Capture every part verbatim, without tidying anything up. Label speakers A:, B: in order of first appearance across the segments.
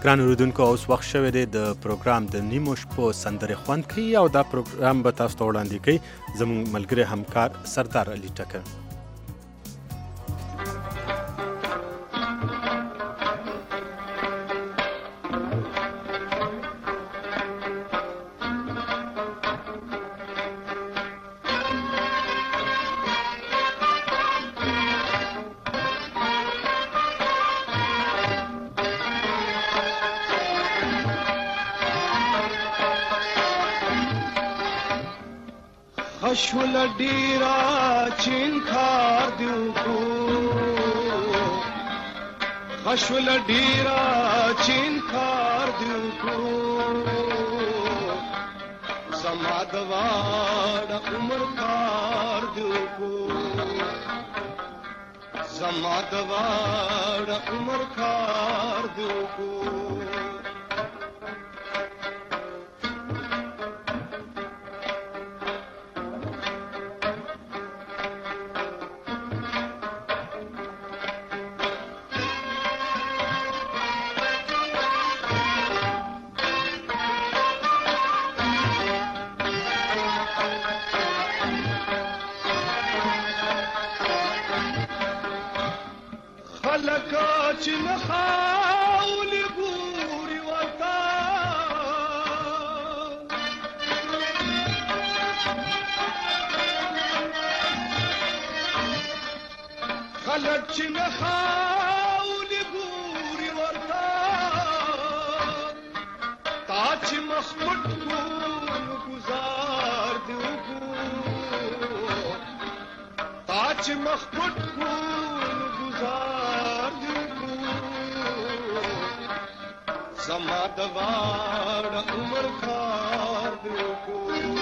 A: ګران اوریدونکو اوس وخت شوی دی د پروګرام د نیمو شپو سندرې خوند کوي او دا پروګرام به تاسو ته وړاندې کوي زموږ ملګری همکار سردار علي ټکر.
B: خشول ډیرا چین خار دیو کو خشول ډیرا چین خار دیو کو زما دواړ عمر خار دیو کو زما دواړ عمر خار دیو کو چن خاول ګوري وتا خلک چن خاول ګوري وتا تا چې مخمت کو گزار دیو کو تا چې مخمت کو گزار زما دواړ عمر خار دیو کو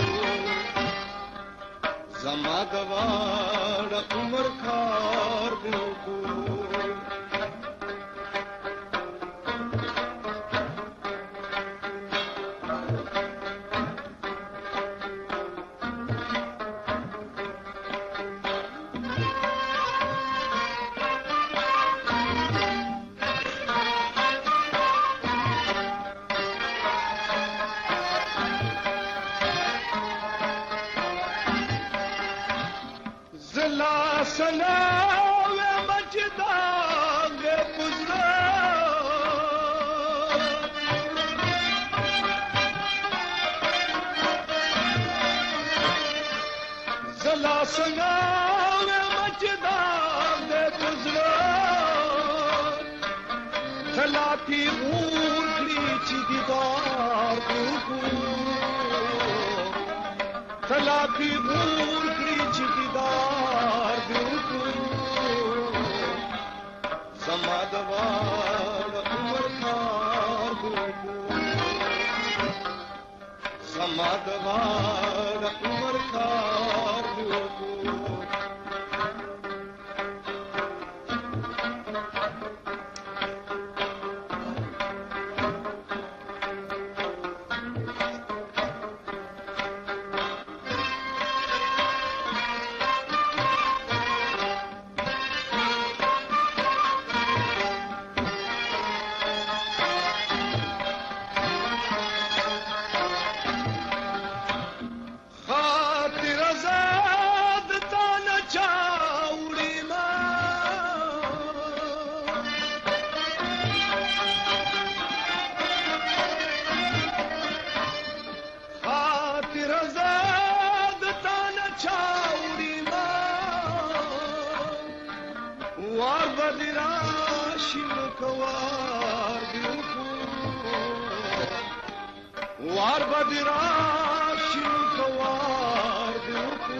B: زما دواړ عمر خار دیو کو سلام مجدا گے پزرا زلا سلام مجدا گے پزرا زلا تھی اونگلی چی دیدار کو زلا تھی اونگلی چی دیدار زما دواړ عمر خار دیو کو زما دواړ عمر خار دیو کو وار بدراش کوار دیو کو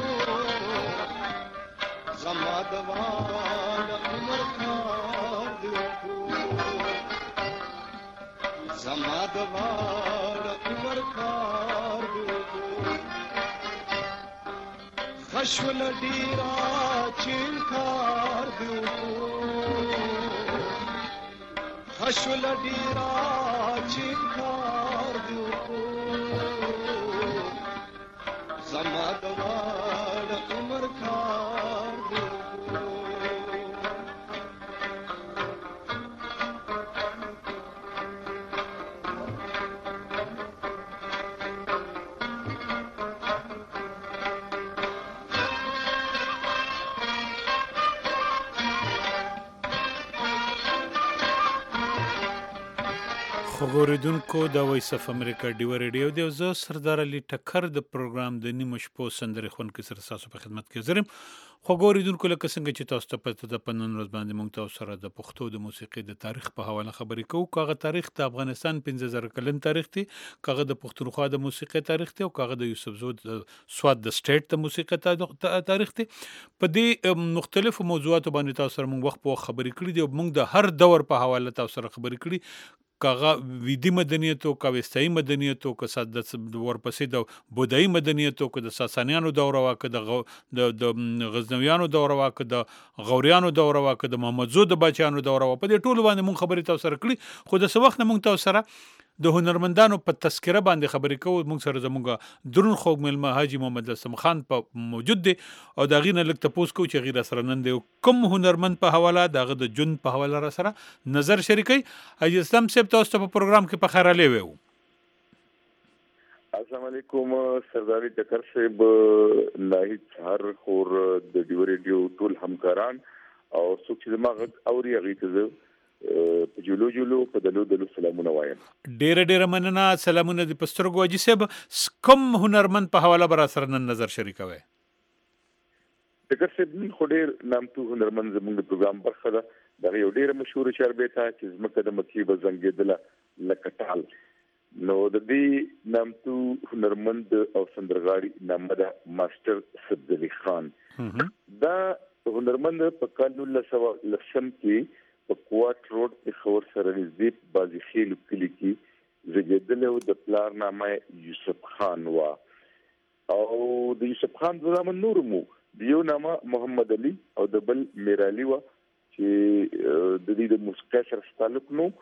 B: زما دواړ عمر خار دیو کو زما دواړ عمر خار دیو کو خشول ډیرا چین خار دیو کو خشول ډیرا چین خار دیو کو زما دواړ عمر خار دیو کو
C: خبردونکو د وایس اف امریکا ډیو ریډیو دی زه سردار علي ټکر د پروګرام د نیمه شپو سندرې خون کې سره تاسو په خدمت کې زرم خو ګوریدونکو لکه څنګه چې تاسو ته پته د پنن ورځ باندې مونږ تاسو سره د پښتو د موسیقي د تاریخ په حواله خبرې کوو. کاغه تاریخ د افغانستان پنځه زره کلن تاریخ دی، کاغه د پښتونخوا د موسیقي تاریخ دی او کاغه د یوسف زو د سواد د سټیټ د موسیقي تاریخ دی. په دې مختلفو موضوعاتو باندې تاسو سره مونږ وخت په خبرې کړې دي او مونږ د هر دور په حواله تاسو سره خبرې کړې، کاغه ویدی مدنیتو کا وستای مدنیتو کا صد ورپسې د بودای مدنیتو کا د ساسانیانو دوره واکه د د غزنویانو دوره واکه د غوریانو دوره واکه د محمد زو د بچانو دوره واکه په دې ټولو باندې مونږ خبرې تاسو سره کړې. خو د څه وخت نه مونږ تاسو سره د هنرمندانو په تذکره باندې خبرې کوو. مونږ سره زموږ درون خوږ ملما حاجی محمد لسم خان په موجود دی او دا غینه لک تاسو کو چې غیر سره نن دی کوم هنرمند په حواله دغه د جون په حواله را سره نظر شریکي. حاجی اسلام صاحب تاسو په پروګرام کې په خیر علي وو.
D: السلام علیکم سردار ټکر صاحب، ناهید سحر خور د ډیو ریډیو ټول همکاران او څوک چې دماغ اوري هغه ته په جلو جلو په دلو دلو سلامونه وایم.
C: ډیر ډیر مننه. سلامونه د پسترګو اجي صاحب، کوم هنرمند په حواله بر سره نن نظر شریکوي؟
D: ټکر صاحب نن خو ډیر نامتو هنرمند زموږ د پروګرام برخه ده. دا یو ډیر مشهور چاربیته چې زمکه د مکی به زنګیدله لکټال. نو د دې نامتو هنرمند او سندرغاړي نام ده ماستر صدیق علي خان. دا هنرمند په کال نولس سوه لسم کې په کوټ روډ په خور سره نږدې بازی خیل کلی کې زیږیدل او د پلار نامه یوسف خان وا او د یوسف خان د نامه نور مو دیو نامه محمد علي او د بل میر علي وا چې د دې د موسیقي سره تعلق نو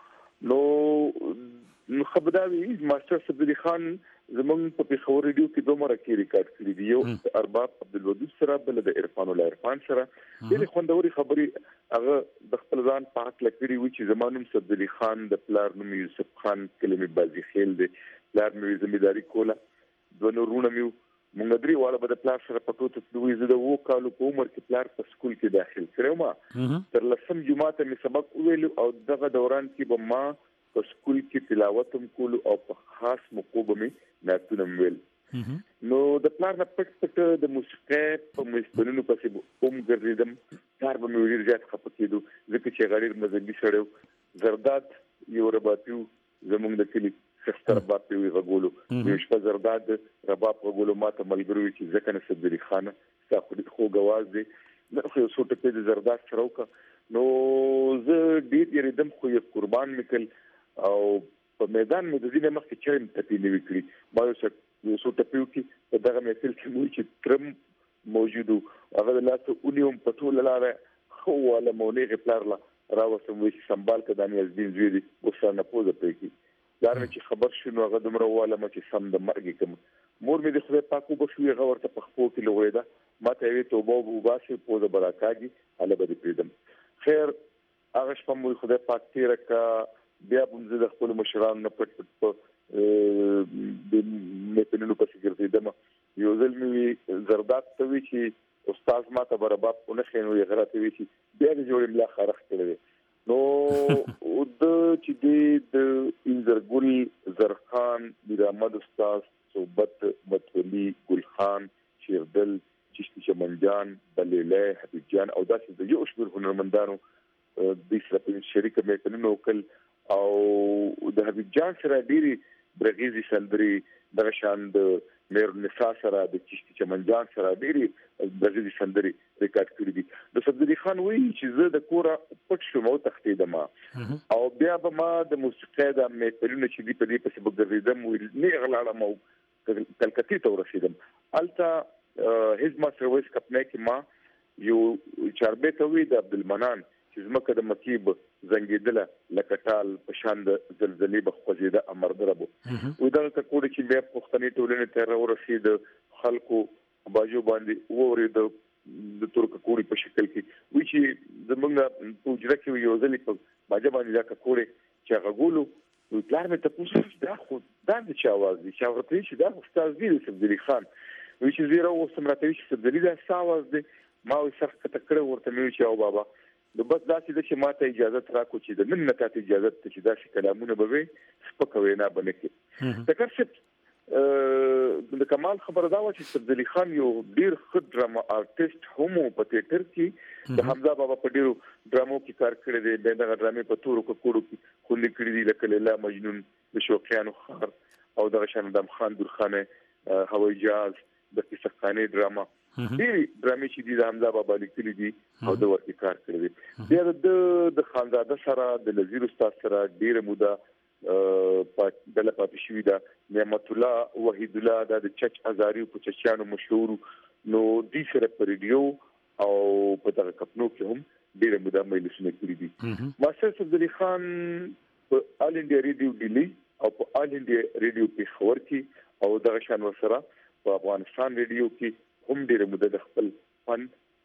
D: نو خبرداري ماستر صدیق علي خان زمونږ په پیښور ریډیو کې دوه مرکه ریکارډ کړی دی، یو ارباب عبدالودود سره، بل د عرفان الله عرفان سره. ډېرې خوندوري خبرې هغه د خپل ځان په حق لکړي وي چې زمانوم صدیق علي خان د پلار نوم یوسف خان کلمې بازی خیل دی، پلار مې زمینداری کوله، دوه نورونه مې مونږ درې واړه به د پلار سره پټو ته تلو. زه د اوو کالو په عمر کې پلار په سکول کې داخل کړی ما تر لسم جماعت مې سبق وویلو او دغه دوران کې به ما په سکول کې تلاوت هم کولو او په خاص موقع به مې نعتونه ویل. نو د پلار نه پټ پټ د موسیقي په مستونو پسې هم ګرځیدم. پلار به مې ډېر زیات خفه کېدو ځکه چې غړي مذهبي سړی و. زرداد یو رباطي زموږ د کلي خسته رباب په وی غولو یو شپه زرداد رباب غولو ماته ملګری چې ځکه نه صدیق علي خان ساخو خو غواز دی نو خو څو ټکي د زرداد سره وکړ. نو زه ډېر یریدم خو یې قربان میکل او په میدان مې د دې مخکې چرم ټپي نه وکړي. ما یو څه یو څو ټپي وکړي په دغه محفل کې مو چې ترم موجودو هغه د لاسه اونیوم په ټوله لاره خو ولا مونږه پلارله راوسم وي چې سنبال کدانې از دین زوی دي وسانه پوزه پېږي. دا چې خبر شنو هغه دمر واله مې سم د مرګ کوم مور مې د خدای پاکو بشوي هغه ورته په خپل کې لویدا ماته وی توبه او باسي پوزه براکاږي هله به پیدم. خیر هغه شپه مو خدای پاک تیر کا بیا په د خپل مشران نه پټ پټ په د مپنونو په ګرځیدم. یو ځل مې زرداد ته وی چې استاد ماته برابر په نه خینو یې غلطه وی چې بیا د جوړ ملا خرخ کړی. نو د چې د انځرګل زرخان میر احمد استاد صوبت متولي ګل خان شیردل چشتي چمنجان بلیله حبیب جان او داسې د یو شمېر هنرمندانو د سره شریک مې پننو کل او د حبیب جان سره ډېری برغیزي سندري د شان د میر نساء سره د چشتي چمنجان سره ډېری برغیزي سندري ریکارډ کړی دي. د صدیق علي خان وایي چې زه د کوره پټ شوم او تختیدم او بیا به ما د موسیقي د میټلونو چې دی په دې پسې بګرځیدم نه غلاړم او کلکتې ته ورسیدم. البته هیڅ ما سرویس کپنه کې ما یو چاربیته وی د عبدالمنان چې زمکه د مکیب زنګیدله لکټال په شان د زلزلې بخوځیده امر دربو و دغه کډ چې بیا پښتني ټولنې ته ورسید خلکو باجو باندې ووري د د ترک کوړي په شکل کې وی چې زمونږ پوجره کې یو ځلې په باجو باندې دا کوړي چې غولو و پلار مې ته پوښتنه دا خو دا د چا आवाज دي چې ورته چې دا استاد دی صدیق علي خان وی چې زیرا و سمراته چې صدیق علي دا आवाज دی. ما وی سره کته کړه ورته مې چې او بابا نو بس دا چې ماته اجازه راکو چې د نن نه تاسو اجازه ته چې دا شي کلامونه به وي سپکوي نه بنکې تکر څه د کمال خبره دا و چې سید علي خان یو ډیر ښه ډراما آرټیست هم په تیاتر کې د حمزه بابا په ډیرو ډرامو کې کار کړی دی د دغه ډرامې په تورو کوړو کې خولي کړی دی لکه لیلا مجنون د شوقیانو خار او دغه شان دم خان درخانه هوای جاز د کیسه خانه ډراما ډېری ډرامې چې د حمزه بابا لیکلي دي او د ورته کار کړی دی بیا د د خانزاده سره د نذیر استاد سره ډیره موده په دله پاتې شوې ده نعمت الله وحید الله د چچ ازاری په چچانو مشهور نو د سره په ریډیو او په دغه کپنو کې هم ډیره موده مېلسونه کړی دي ماستر سید علي خان په آل انډیا ریډیو ډیلی او په آل انډیا ریډیو پیښور کې او دغه شان سره په افغانستان ریډیو کې هم ډیره موده د خپل فن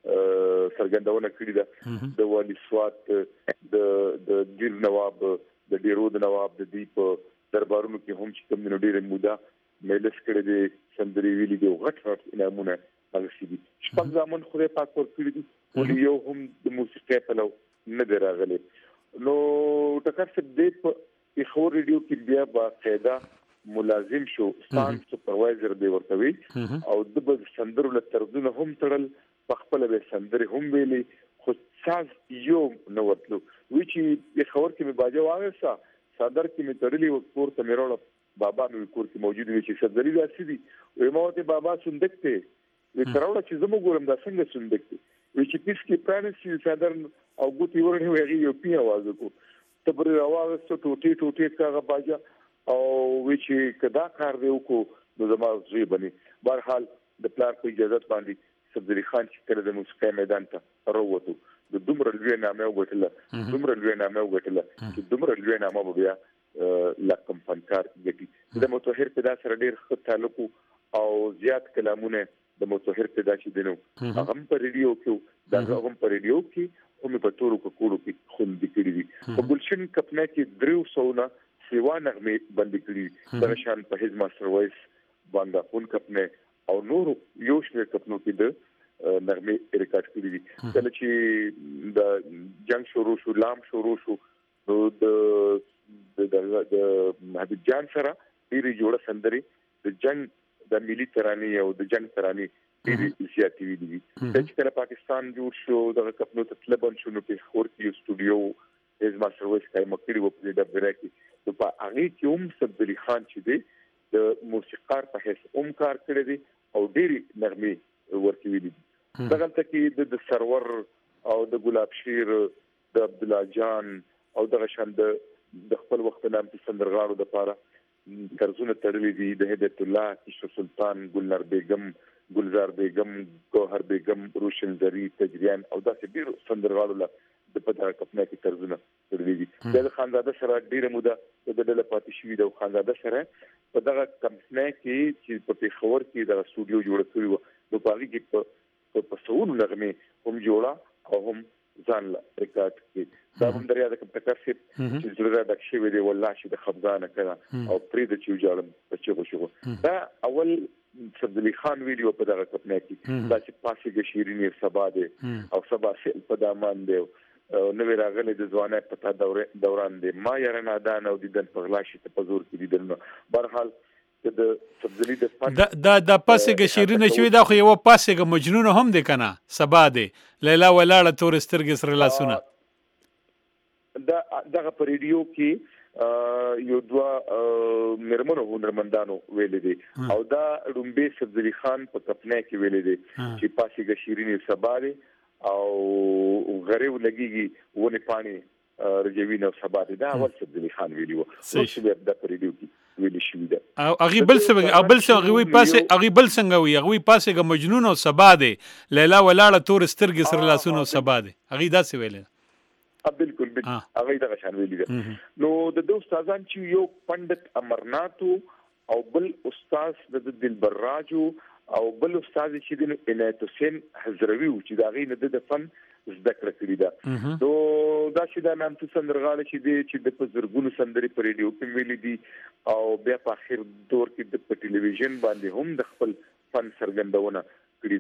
D: سرګندونه کړې ده د والی سوات د د ډیر نواب د ډیرو د نواب د دی په دربارونو کې هم چې کوم ډیره موده مېلس کړې دي سندري ویلي دی غټ غټ انعامونه هغه دي شپږ ځامن خوري پاک ور کړی دي ولې یو هم د موسیقي په لو نه دراغلي نو ټکر څه دی په خور ریډیو کې بیا باقاعده ملازم شو ستان سپروایزر دی ورته او د بل سندرو له ترجمه هم تړل په خپل به سندري هم ویلي خو ساز یو نو ورتلو وی چې د خبر کې مې باجه واغسا صدر کې مې تړلې ورته ته میروړ بابا مې کور کې موجود وي چې سندري داسې دي وې مو ته بابا سندکته وې تراوړه چې زموږ ګورم دا څنګه سندکته وی چې پیس کې پرانسي صدر او ګوتې ورنه ویږي یو پی आवाज کو تبر راوغسته ټوټي ټوټي کاغه باجه او وی چې کدا کار دی وکړو نو زما زوی بني بهرحال د پلان په اجازه باندې سید علي خان چې کله د موسیقي میدان ته راووتو د دومره لوی نامه وګټله دومره لوی نامه وګټله چې دومره لوی نامه بیا لکم فنکار ګټي د متطهر پیدا سره ډیر ښه تعلق او زیات کلامونه د متطهر پیدا شي دینو هغه په ریډیو کې دا هم په ریډیو کې هم په تورو کوړو کې خوندې کړی دي په ګلشن کپنه کې درو سونه سیوا نغمه بند کړی د شان په هیڅ ماستر وایس باندې فون کپنه او نور یو شمېر کپنو کې د نغمه ریکارډ کړی دي کله چې د جنگ شروع شو لام شروع شو نو د د د حبیب جان سره ډیره جوړه سندري د جنگ د ملي ترانه او د جنگ ترانه ډیره زیاتې دي چې کله پاکستان جوړ شو د کپنو ته طلبن شو نو په خور کې سټوډیو از ماستر وایس کای مکړي و په دې ډبره کې نو په هغه کې هم سید علي خان چې دی د موسیقار په حیث هم کار کړی دی او ډېری نغمې ورکوي دي دغه کې د سرور او د ګلاب شیر د عبد الله جان او دغه شان د خپل وخت نام په سندرغاړو د پاره ترزونه تړلې دي د هدایت الله کشف سلطان ګلنار بیگم ګلزار بیگم ګوهر بیگم روشن زری تجریان او داسې ډېر سندرغاړو له د پدغه کپنه کې ترزونه تړلې دي د خانزاده سره ډیره موده د ډله پاتې شوې د خانزاده سره په دغه کمپنی کې چې په پیښور کې د سټوډیو جوړ کړی و نو په هغه کې په پسول نغمه هم جوړه او هم ځان ریکارډ کړي دا هم دریا د کمپیوټر سیټ چې زړه د شوی دی والله چې د خفګان کړه او پرې د چې جوړم په چې شو دا اول سید علي خان ویډیو په دغه کپنی کې دا چې پاسې د شیرینی سبا دی او سبا سیل په دامان دی نو راغله د ځوانه پتا دوران دی ما یاره نادان او د پغلاشي ته پزور کې دیدل نو بهرحال د سبزلی د
C: دا دا د پاسګه شیرینه شوی دا خو یو پاسګه مجنون هم دی کنه سبا دی لیلا ولاړه تور سترګې سره لاسونه
D: دا دغه په ریډیو کې یو دوا مرمنو هنرمندانو ویل دي او دا رومبه سبزلی خان په کپنه کې ویل دي چې پاسګه شیرینه سبا دی او غریو لګيږي ونه پانی رجوی نو سبا دا اول سید علي خان ویلو نو چې د پریډیو کې ویل شي دا
C: او هغه بل څه او بل څه هغه پاسه هغه بل څنګه وي هغه پاسه مجنون او سبا دی لیلا ولاړه تور سترګې سره لاسونه سبا دی هغه دا څه ویل
D: ا بالکل بالکل هغه دا شان ویل نو د دوه استادان چې یو پندت امرناتو او بل استاد د دلبر راجو او بل استاد چې د عنایت حسین حزروی چې دا غي نه د فن زده کړې کړی دا نو دا چې دا نام ته سندرغاړي چې دی چې د بزرګونو سندري په ریډیو کې ویلي دي او بیا په اخر دور کې د ټلویزیون باندې هم د خپل فن سرګندونه کړی دا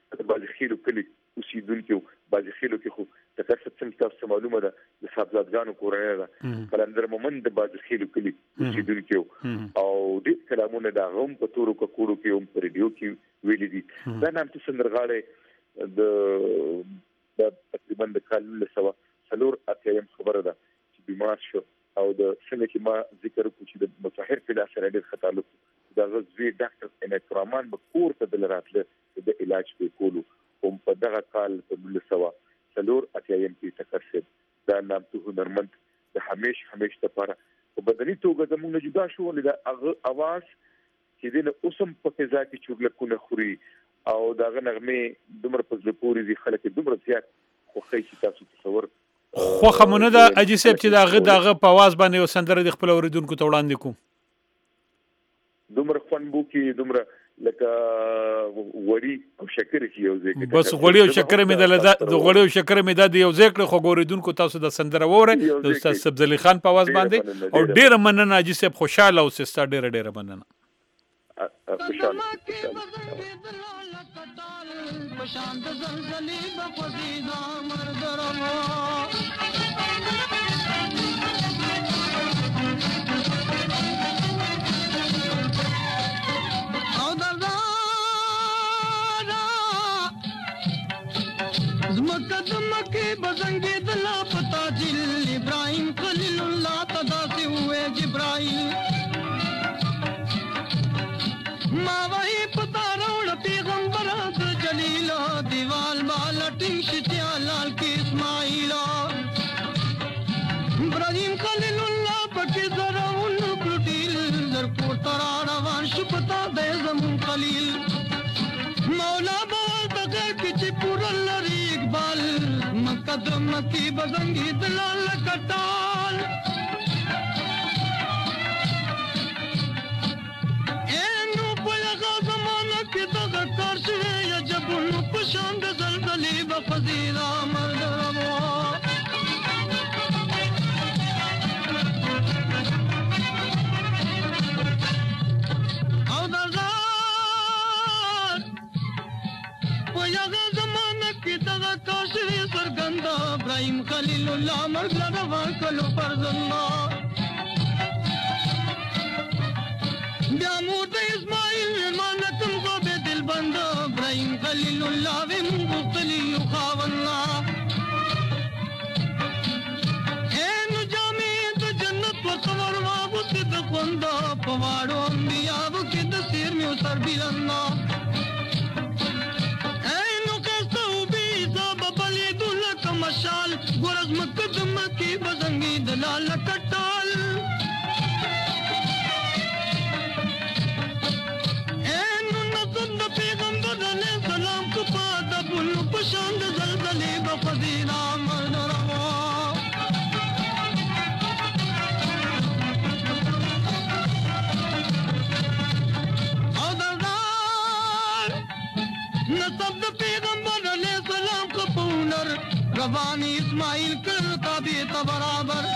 D: د بازخیلو کلی اوسیدونکو بازخیلو کې خو تاسو څنګه تاسو معلومه ده د صاحبزادګانو کورنۍ ده قلندر مومن د بازخیلو کلی اوسیدونکو او د کلامونه د غوم په تورو کوړو کې هم پر ریډیو کې ویل دي دا نام ته سندرغاړي د د تقریبا د کال له سوا څلور اتیم خبره ده چې بیمار شو او د څنګه چې ما ذکر کوم چې د متحر په لاس سره ډېر خطر دا غوښوي ډاکټر ان کرمان به کور ته د راتله د علاج په کولو هم په دغه کال په له سوا څلور اتیم کې تکرسد دا نام ته هنرمند د همیش همیش لپاره په بدني توګه زموږ نه جدا شو ولې دا اواز چې د اوسم په فضا کې چورلکونه خوري او داغه نغمه دومره په زپوري دي خلک دومره زیات خو خې تاسو تصور
C: خو خمونه دا اجي سیب چې داغه داغه په आवाज باندې یو سندره د خپل اوریدونکو ته وړاندې کوم
D: دومره خون بو کې دومره لکه وړي او شکر کې یو ځای
C: بس وړي او شکر مې د د وړي او شکر مې د یو ځای کړ خو اوریدونکو تاسو د سندره وره د استاد سبزی علي خان په आवाज باندې او ډیر مننه اجي سیب خوشاله او سستا ډیر ډیر مننه
D: خوشاله
E: پشان د زلزلې بخزیدا مردرمو او دزادا زمکه دمکه بزنګې دلا پتا جل ابراهيم خليل الله تداسي ہوئے جبرائيل ما وای پتا روړ پیغمبر جلیلا دیوال بالا ټینګ لال کې اسماعیل ابراهيم خلیل الله پکې زراون کړل در کو تر روان شو پتا د زمون خلیل مولا بول بغیر کې پورل لري اقبال مقدم کی بزنګي دلال کټال پشان د زلزلې بخزیدا مردرمو او دزار په یغه زمانه کې دغه کاشري سرګندا ابراهيم خلیل الله مرګ روان کلو پرزنا بیا مور د اسماعیل مانتم کو به دل بند ابراهيم خلیل الله و مغتلی خاونا ان جامع د جنت و څور ما وسد خوندا پواړو انبیا وکي د سیر میو سر بیلنا اینو کسو بي سبب لیدل کمشال ګورز مقدم کی بزنګي دلال کټال پشان د زلزلې بخزینا مردرمو او دزار نصب د پیغمبر علیہ السلام کو پونر روانی اسماعیل کر تابیت برابر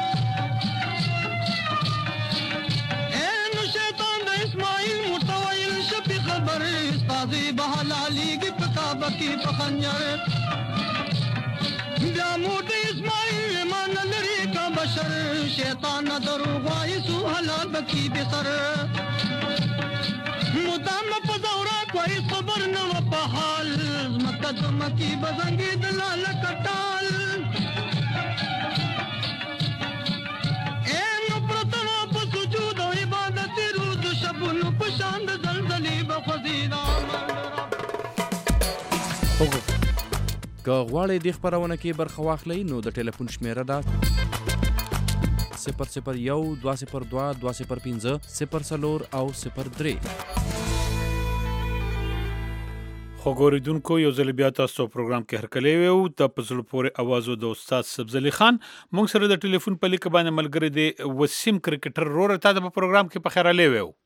E: این شیطان د اسماعیل متویل شپی خبر استازی بحلالی کی پکابکی پخنجر بیا مود اسماعیل مان لری کا بشر شیطان دروغای سو حلال بکی بسر مدام پزورا کوئی صبر نو په حال مقدم کی بزنګي دلال کټال اینو پرتنا په سجود او عبادت روز شبن پشان د زلزلې بخزینا
F: وګورئ که غواړئ د خپرونه کې برخه واخلئ نو د ټلیفون شمیره ده صفر صفر یو دوه صفر دوه دوه صفر پنځه صفر څلور او صفر درې.
C: خو ګوریدونکو یو ځل بیا تاسو پروګرام کې هرکلی وو د پزړه پورې اوازو د استاد سبزی علي خان موږ سره د ټلیفون په لیک باندې ملګری دی وسیم کرکټر رور ته د پروګرام کې په خیر علي وو.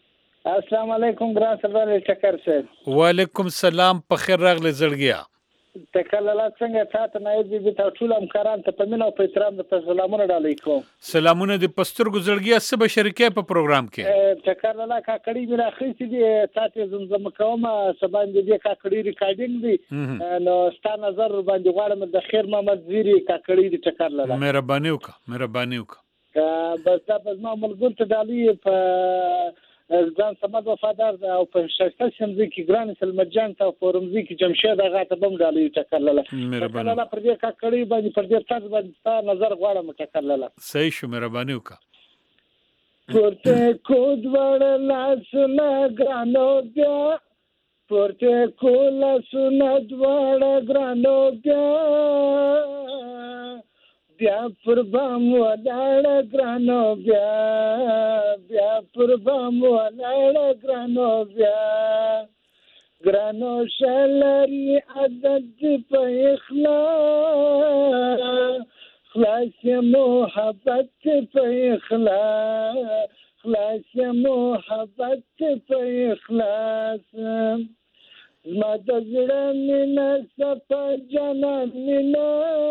G: السلام علیکم ګران سردار ټکر صاحب.
C: وعلیکم السلام په خیر راغلی زړګیا.
G: تکلله څنګه تاسو نه یې به تاسو ټول همکاران ته په مینه او په احترام د سلامونه ډالۍ کوم.
C: سلامونه د پسترګو زړګیا سبا شریکه په پروګرام کې.
G: تکلله کاکړی میرا خېسي دي تاسو زمزم کوم سبا دې کاکړی ریکارډینګ دي نو ستا نظر باندې غواړم د خیر محمد زیری کاکړی دي تکلله.
C: مهرباني وکړه مهرباني وکړه.
G: بس دا په ما ملګر ته ډالۍ په ځان سمد وفادار او په شایسته شمزي کې ګران سلمجان ته فورمزي کې جمشید هغه ته بم ډالۍ ټکرله. مهرباني پر دې کاکړی باندې پر دې تاسو باندې نظر غواړم ټکرله.
C: صحیح شو مهرباني وکړه.
G: پورته کود وړ لاس نه ګرانو بیا پورته کو لاس نه وړ ګرانو بیا بیا پر بام ولاړ ګرانو بیا بیا پر بام ولاړ ګرانو بیا ګرانو شلري عدد په اخلاص خلاص محبت په اخلاص خلاص محبت په اخلاص زما د زړه مینه صفا جانان مینه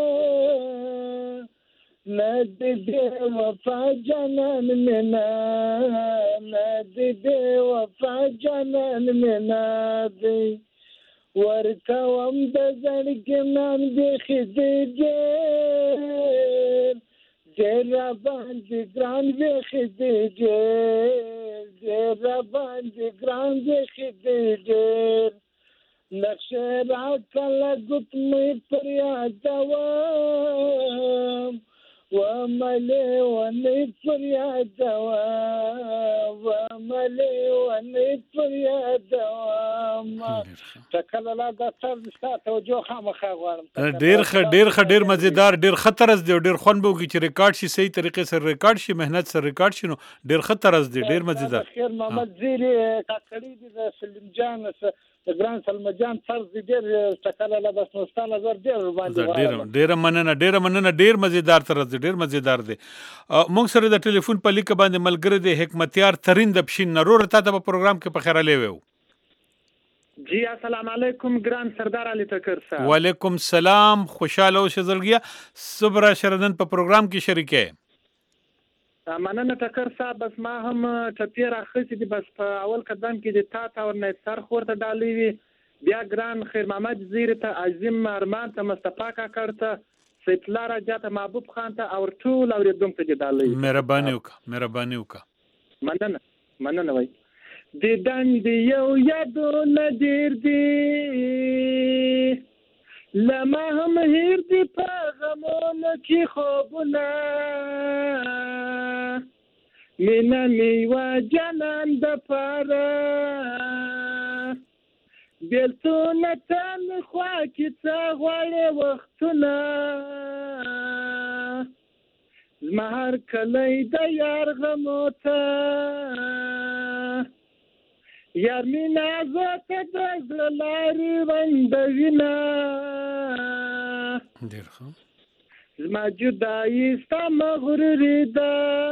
G: نه دې وفا جانان مینه نه دې وفا جانان مینه دې ورکوم د زړګي نام بیخي دې ډېر ډېر را باندې ګران بیخي دې ډېر ډېر را باندې ګران بیخي دې ډېر نقشه را کله ګوتمې پر یادوم وملې ونې پر یادوم وملې ونې پر یادوم تکلله دا سر ستا توجه خامخا غواړم.
C: ډېر ښه ډېر ښه ډېر مزیدار ډېر ښه طرز دی ډېر خوند به وکړي چې ریکارډ شي صحیح طریقې سره ریکارډ شي مهنت سره ریکارډ شي نو ډېر ښه طرز دی ډېر مزیدار.
G: خیر محمد زیری کاکړی دی د سلیم جان د ګران سلمجان طرز دی ډېر تکلله بس نو ستا نظر ډېر باندې
C: ډېر ډېر مننه ډېر مننه ډېر مزیدار طرز دی ډېر مزیدار دی. موږ سره د ټلیفون په لیک باندې ملګری دی حکمتیار ترین د پښین نرور تا ته په پروګرام کې په خیر علي وو.
H: جی السلام علیکم ګران سردار علي تکر صاحب.
C: وعلیکم السلام خوشاله اوسه زړګیا صبر شردن په پروګرام کې شریکه.
H: مننه ټکر صاحب بس ما هم ټپی راخصې دي بس په اول قدم کې د تا تا ورنه سر خورته ډالۍ وي بیا ګران خیر محمد زیری ته عظیم ارمان ته مصطفی کاکړ ته سیدلا راجا ته محبوب خان ته او ټول اوریدونکو ته ډالۍ.
C: مهرباني وکړه مهرباني وکړه.
H: مننه مننه وای د دند یو یادونه ډېر دي لما هم هیر دی په غمونو کې خوبونه مینا میوا جانان د پاره بیلتونه تن خوا کې څه غواړې وختونه زما هر کلی د یار غمو ته یار مینا زته د زړه لارې بندوینه
C: ډېر ښه
H: زما جدایي ستا مغروري ده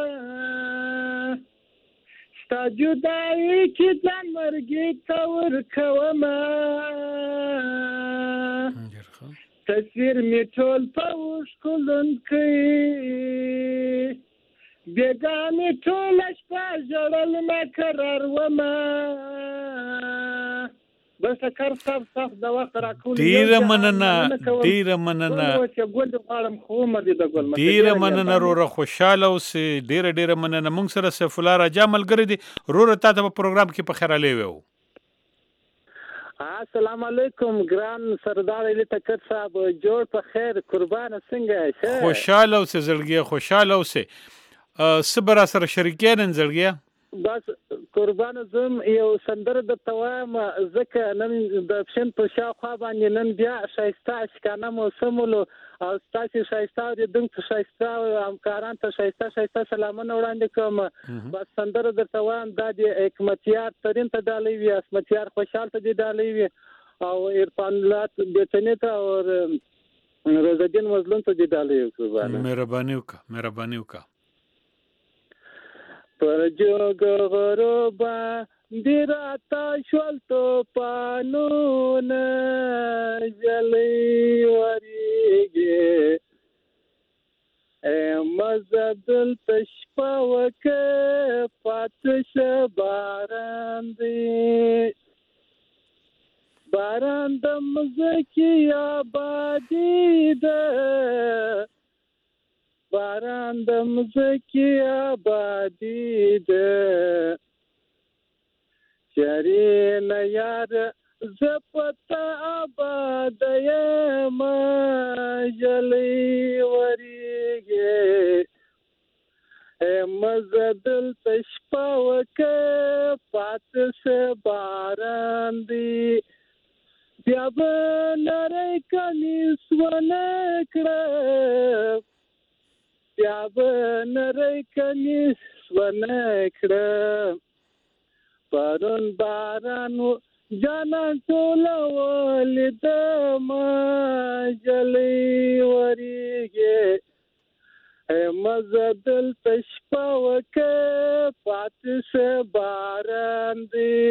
H: ستا جدایي چې ځان مرګي ته ورکومه
C: ډېر ښه
H: تصویر مې ټول په اوښکو لنډ بیگانی ټوله شپه ژړل ناکرار ومه بس کار صاحب صاحب د وخت راکول
C: ډیره مننه ډیره مننه ډیره مننه روره خوشاله اوسې ډیره ډیره مننه. موږ سره سیف الله راجا ملګری دی روره تا ته په پروګرام کې په خیر علي وو.
H: السلام علیکم ګران سردار علي تکر صاحب جوړ په خیر قربان څنګه
C: خوشاله اوسې زړګیا خوشاله اوسې صبر سره شریکین زړګیا
H: بس قربان زم یو سندره د توایم زکه نن د پښین په شاخوا باندې نن بیا شایسته اشکانه موسمولو او تاسو شایسته د دنګ شایسته همکاران ته شایسته شایسته سلامونه وړاندې کوم. بس سندره د توایم د حکمتیار ترین ته ډالۍ وي اسمتیار خوشحال ته دی ډالۍ وي او عرفان لات بیتنی ته او رضا الدین مظلوم ته دی ډالۍ قربان.
C: مهرباني وکړه مهرباني وکړه.
H: پر جوګ غروبا دیراتا شول توپانونه جلی وریږي مزدل تشپا وکه پاتش باران دی باران د مزکی آبادی ده باران د مزکی آبادی ده چری نیار زپتا آباد یم جلی وریږي مزدل تشپا وکه پاتش باران دی بیا به نری کنیس ونکړه بیا به نری کنیس ونکړه پرون بارانو جانان ټوله ولیدمه جلی وریږي مزدل تشپا وکه پاتش باران دی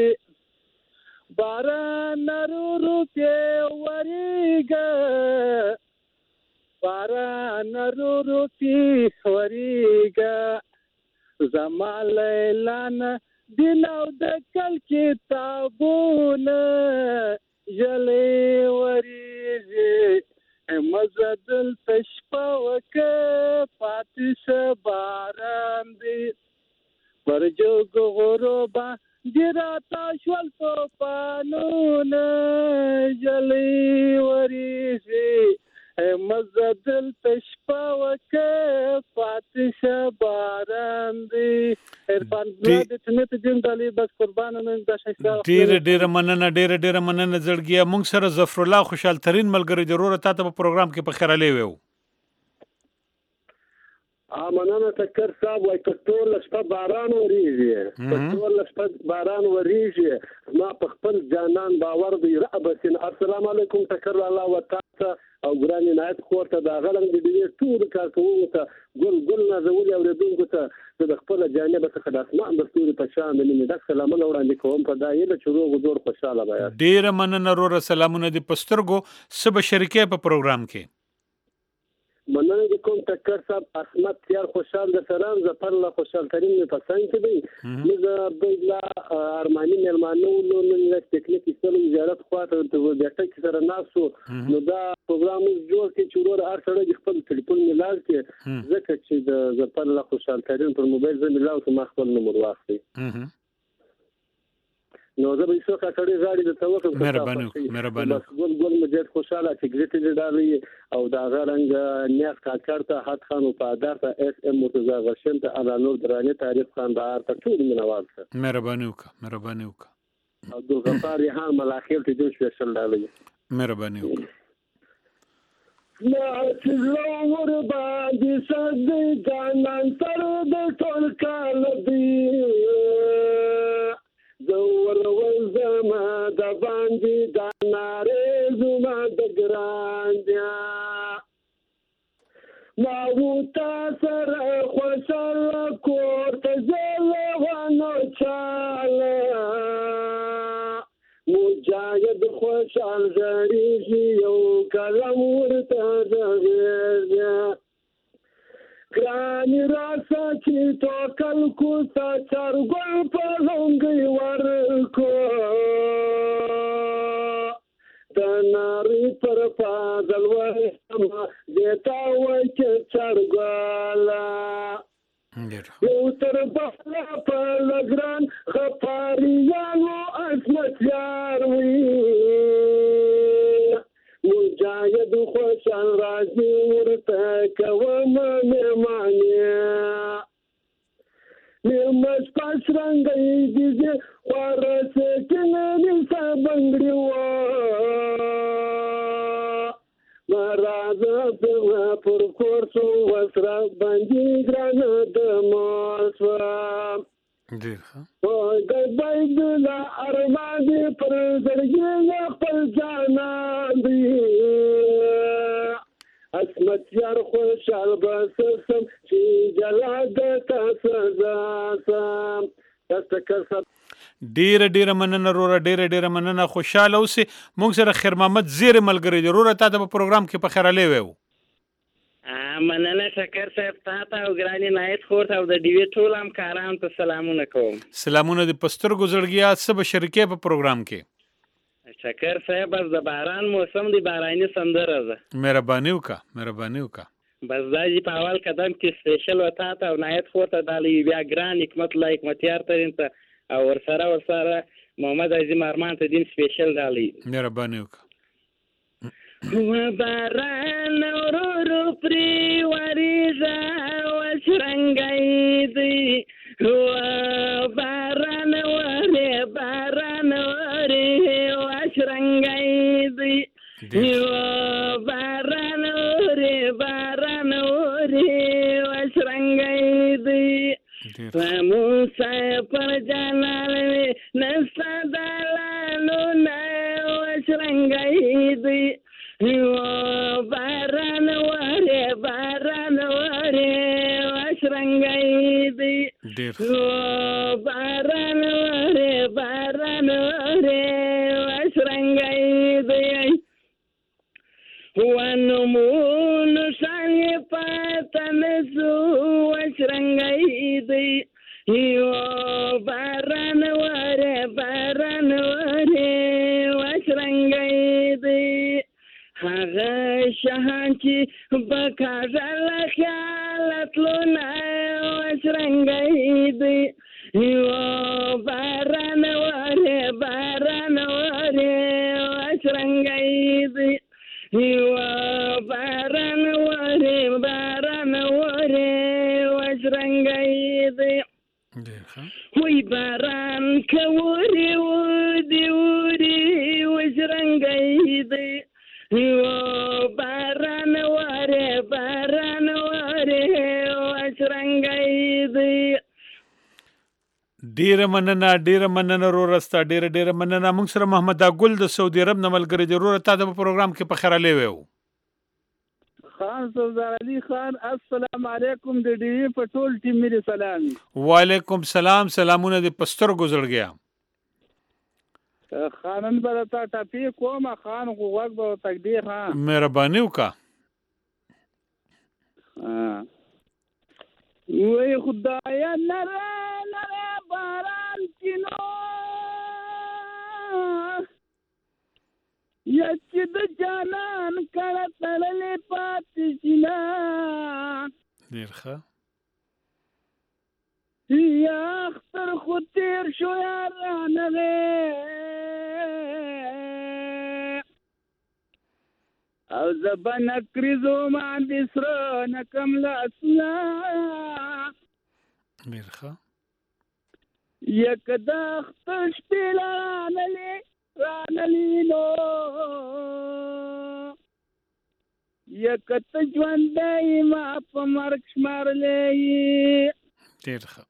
H: باران نرورو پی وریگا باران نرورو پی وریگا زمان لیلان دیناو دکل کتابون جلی وریگی مزدل تشپا وکه پاتش باران دی پرجو غروبا دیراتا شول توپانونه جلی وریږي مزدل تشپا وکه پاتش باران دی ارفان زیاد تنت جن دلی بس قربان نن د شکر
C: ډیر ډیر مننه ډیر ډیر مننه زړګیا مونږ سره ظفر الله خوشحال ترين ملګری ضرور ته په پروګرام کې په خیره لیو
I: مننه تکر صاحب وای کټور لشپه باران وریږي کټور لشپه باران وریږي ما په خپل جانان باور دی ربسن السلام علیکم تکر الله وتعالى او ګرانی نایت خورته دا غلنګ دی ټول کارکوونکو ته ګل ګل نازولي اوریدونکو ته د خپل جانب څخه د اسماء مستوري په شان مننه د سلامونه وړاندې کوم په دایې د چورو جوړ خوشاله بیا
C: ډیر مننه ورو سلامونه دی پسترګو سب شریکه په پروګرام کې
I: مننه د کوم تکر صاحب اسمت تیار خوشحال د سلام زفر الله خوشحال ترين په پسند کې دی موږ عبد الله ارماني ملمانو نو نن د ټیکنیک سره زیارت خواته د وډټ کې سره ناسو نو دا پروګرام جوړ کې چورور هر سره خپل ټلیفون ملاز کې ځکه چې د زفر الله خوشحال ترين پر موبایل باندې لاو ته خپل نمبر واخلي نو زه به څو کاټړي غاړي د توکل
C: مهرباني مهرباني
I: بس ګل ګل مجد خوشاله سیګریټ دې ډالي او دا غرنګ نیاز کاکړ ته حد خان او پادار ته اس ام مرتضی غشن ته علانور درانه تعریف خان دار ته ټول منوال ته
C: مهرباني وکړه مهرباني وکړه
I: عبد الغفار ریحان ملاخیل ته جوړ شل ډالي
C: مهرباني وکړه
I: ما چې ور باندې سد جانان تر د ټول کال دی زور وزما د باندې د نارې زما د ګرانیا ما وتا سره خوشاله کور ته زله ونه چاله مجاهد خوشال زړیږي یو کلم ورته زغیږي ګرانی راسا چې توکل کو تا چرګل په لنګي ورکو د ناری پر پادل وما دیتا وای چې چرګلا یو تر بلا په لګران خپاریانو اسمت یار وی مجاهد خوشال راځي ورته کوم مېمانه مېمس پاس رنگي دي ورسه کله دې سبنګړي و مراد په پر کورسو وسره باندې ګرانه د موسوا
C: ډیر ښه
I: او د بایبل ارمان پر زړګي خپل جانان دی اسمت یار خوشال بسم چې جلا د تاسو سم تاسو
C: ډیره ډیره مننه روره ډیره ډیره مننه خوشاله اوسې موږ سره خیر محمد زیر ملګری دی روره تا د پروګرام کې په خیراله ویو
J: مننه شکر صاحب تا ته او ګرانې نایت خور او د ډیوی ټول همکارانو ته سلامونه کوم
C: سلامونه د پستر ګزړګیا سب شریکې په پروګرام کې
J: شکر صاحب بس د باران موسم دی باراني سندره ده
C: مهرباني وکا مهرباني وکا
J: بس دا جی په اول قدم کې سپیشل وتا ته او نایت خور ته د بیا ګران حکمت الله حکمتیار ترین ته او ورسره ورسره محمد عظیم ارمان ته دین سپیشل دالی
C: مهرباني وکا
J: و باران ورورو پری وریزا وشرنگای دی و باران وری باران وری وشرنگای دی و باران وری باران وری وشرنگای دی و موسی پر جانالوی نستا دالانو نا وشرنگای دی و باران وری باران وری وشرنگای دی و باران وری باران وری وشرنگای دی و نمون شانی پاتن سو وشرنگای دی و باران وری باران وری وشرنگای دی هغه شهان چې بکاژل خیالت لونه وشرنګی دی یو باران وری باران وری وشرنګی دی یو باران وری باران وری وشرنګی دی وی باران کوری ودی ودی وشرنګی دی و باران وری باران وری وشرنګی دی
C: ډیره مننه ډیره مننه رو رستا ډیره ډیره مننه موږ سره محمد ګل د سعودي عرب نه ملګری دی رو تا د پروګرام کې په خیراله ویو
K: خان سردار علي خان السلام علیکم د ډیوی په ټول ټیم می سلام
C: وعلیکم سلام سلامونه د پستر ګزړګیا
K: خانن برتا ټاپی کوم خان غوغ به تقدیر ها
C: مهرباني وکا
K: وی خدایا نره نره باران کینو یا چې د جانان کړه تړلې پاتې شینا
C: ډیر ښه
K: یا اختر خو تیر شو یارانه او زبان کریزو مان بسرو نکم لاسنا
C: ډیر ښه
K: یک د اختر شپې رانلی رانلی نو یک ته ژوندی ما په مرګ شمارلی
C: ډیر ښه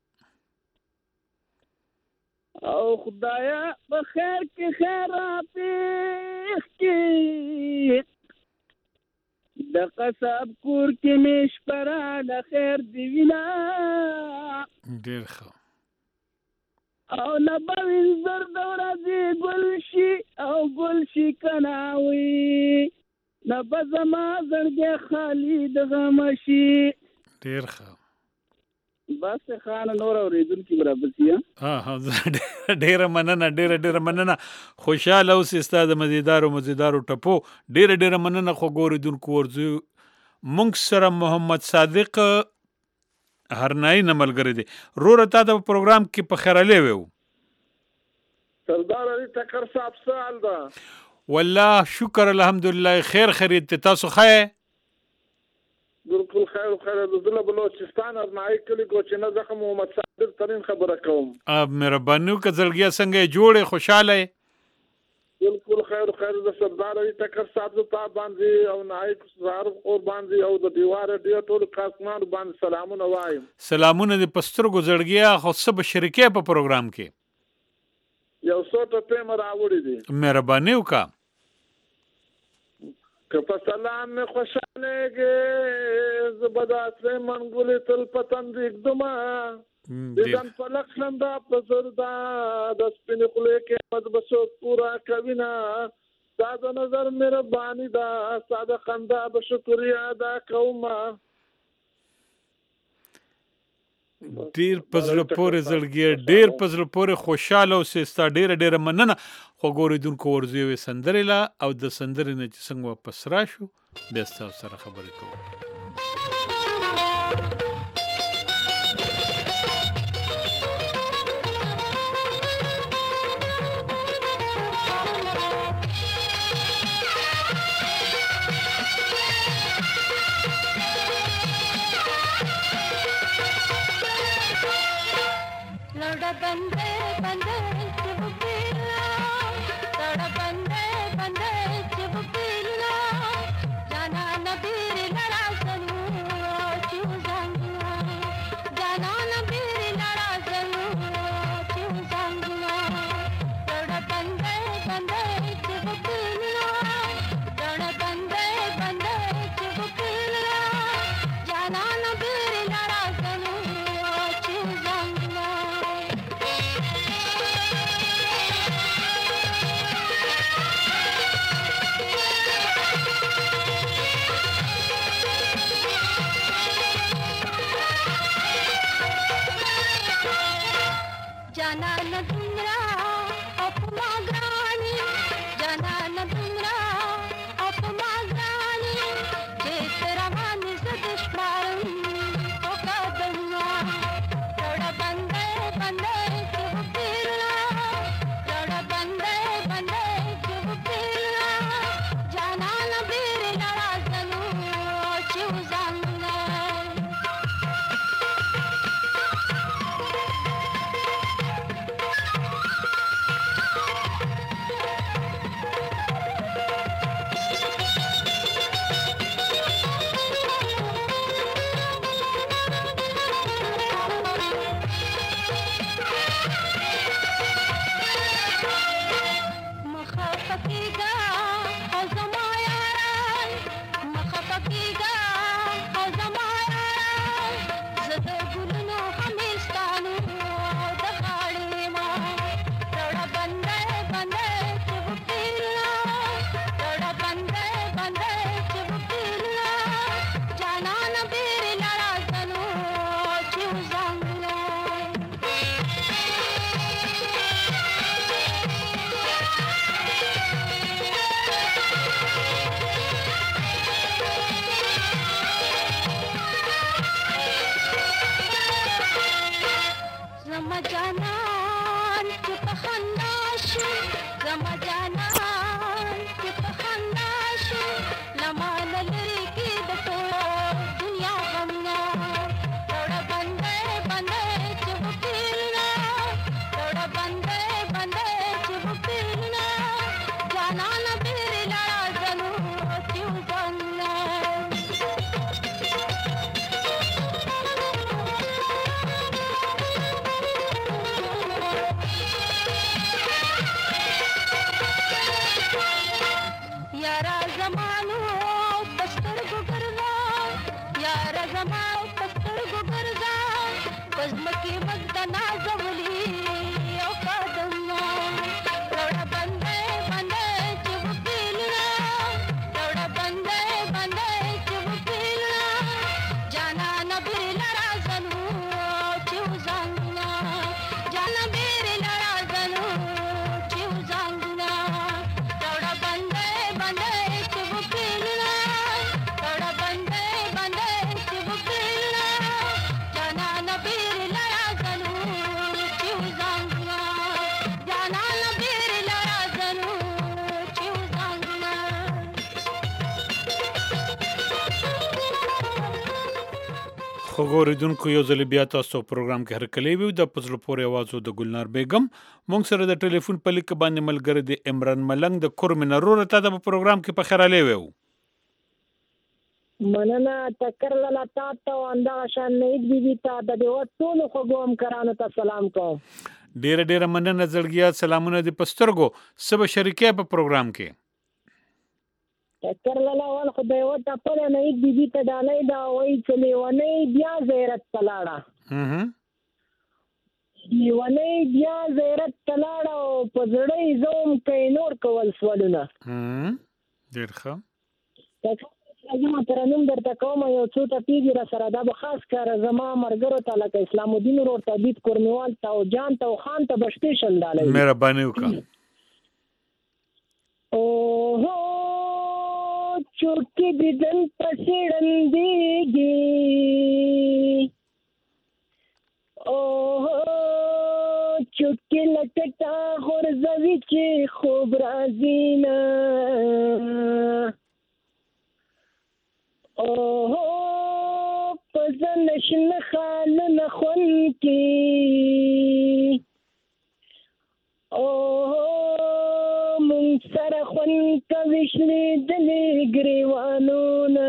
K: او خدایا په خیر کې خیر راپېښ کې د قصاب کور کې مې شپره د خیر دی وینا
C: ډیر ښه
K: او نه به وینځر د ورځې ګل شي او ګل شي کناوي نه به زما زړګی خالي د غم شي
C: ډیر ښه
K: بس خان نور اوریدونکو برابر سي
C: ها ها ډیره مننه ډیره ډیره مننه خوشاله اوس استاد مزیدار او مزیدار ټپو ډیره ډیره مننه خو ګوریدونکو ورځو مونږ سره محمد صادق هرنای نملګری دی روره تا د پروګرام کې په خیراله ویو
I: سردار علي ټکر صاحب سوال دا
C: والله شکر الحمدلله خیر خرید تاسو خیر
I: بالکل خیر خیر د دله بلوچستان ارمای کلی کو چې نه زخم محمد صادق ترين خبره کوم
C: اب مهرباني وکړه زړګیا څنګه جوړه خوشاله
I: بالکل خیر خیر د سردار علي ټکر صاحب ته باندې او نایک زار اور باندې او د دیوار دی ټول کاسمان باندې سلامونه وایم
C: سلامونه د پستر ګزړګیا خو سب شریکې په پروګرام کې
I: یو څو ته پم راوړی دي
C: مهرباني وکړه
I: که په سلام می خوشاله کې زبدا سره منګولې تل پتن دې دما ځان فلک خندا پسردا د سپین خلې کې مد بسو پورا کوینا ساده نظر مهرباني دا ساده خندا به شکریا ادا کوم.
C: ډیر پزړه پورې زړګي ډیر پزړه پورې خوشاله اوسې ستا ډیره ډیره مننه خو ګورېدونکو ورځو یوې سندرې لا او د سندرې نه چې څنګه واپس راشو بیا ستاسو سره خبرې کوو.
L: बंदे बंदे चिबुकिला तड़ बंदे बंदे चिबुकिला जाना नबीर लड़ा सनू चिउजांगला जाना नबीर लड़ा सनू चिउजांगला तड़ बंदे बंदे चिबुकिला तड़ बंदे बंदे चिबुकिला जाना नबीर लड़ा सनू चिउजांगला. जाना न तुमरा अपमा ग्रानी जाना न तुमरा अपमा ग्रानी चेतरा मानी से दुश्मन तो का दुआ थोड़ा बंदे बंदे चुप फिरना थोड़ा बंदे बंदे चुप फिरना जाना न बीर लड़ा सनू चिउजांगला. मखफकीगा हजमायारान मखफकीगा हजमायारान ज़द गुलनो हमिस्तानु दखाड़ी मां थोड़ा बंदे बंदे चिबुकिला थोड़ा बंदे बंदे चिबुकिला जाना नबीर लड़ा सनू चिउजांगला. Ramajanan kita khandashu Ramajanan kita khandashu lama lalri ki dato dunya gamna thoda bande bande chubukilna thoda bande bande chubukilna jana nabir lada zanu chiuzanna. यारा जमानो पस्तर गुगरदा यारा जमानो पस्तर गुगरदा बज़्म की मगदना जवली ओ कादमा थोड़ा बंदे बंदे चिबुकिला थोड़ा बंदे बंदे चिबुकिला जाना नबीर लड़ा सनू चिउजांगला जाना बीर लड़ा सनू चिउजांगला. थोड़ा बंदे बंदे चिबुकिला थोड़ा बंदे बंदे चिबुकिला जाना नबीर लड़ा सनू चिउजांगला जाना नबीर लड़ा सनू चिउजांगला.
C: خو ګورېدونکو یو ځل بیا تاسو پروګرام کې هرکلی وي د پزړه پورې आवाज د ګلنار بیگم مونږ سره د ټلیفون په لیک باندې ملګری د عمران ملنګ د کورمن رور ته د پروګرام کې په خیراله وو.
M: مننه تکر لاله تاسو انده شان نه دی ته د ټولو خو ګوم کرانو ته سلام کوم.
C: ډیره ډیره مننه زړګیا سلامونه د پسترګو سبا شریکه په پروګرام کې.
M: تکر لاله ول خدای و ته په نه دی دی ته دالای دا وای چې لیونی بیا زیرت پلاړه.
C: هم
M: لیونی بیا زیرت تلاړه او په زړه یې زوم کوي نور کول سوالونه
C: ډېر ښه
M: زما ترنم درته کوم یو څو ټپې را سره دا به خاص کاره زما ملګرو ته لکه اسلام الدین ورور ته عبید کورنیوال ته او جان ته او خان ته به سپیشل ډالۍ
C: مهرباني وکړه
M: اوهو چوکې دې دلته څېړندېږي اوهو چوکې لکه تا غورځوي چې خوب راځي نه اوهو په زنه شنه خالونه خوند کې اوهو مونږ سره خوند کوي شلېدلې ګریوانونه